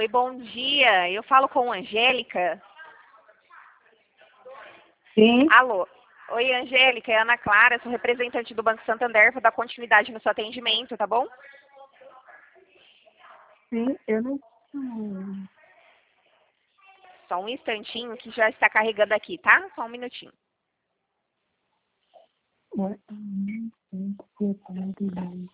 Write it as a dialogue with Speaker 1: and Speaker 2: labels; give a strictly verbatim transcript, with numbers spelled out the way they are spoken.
Speaker 1: Oi, bom dia. Eu falo com Angélica.
Speaker 2: Sim.
Speaker 1: Alô. Oi, Angélica, é Ana Clara, sou representante do Banco Santander, vou dar continuidade no seu atendimento, tá bom?
Speaker 2: Sim, eu não. Hum,
Speaker 1: Só um instantinho que já está carregando aqui, tá? Só um minutinho.
Speaker 2: ué, hum, hum, hum, hum, hum.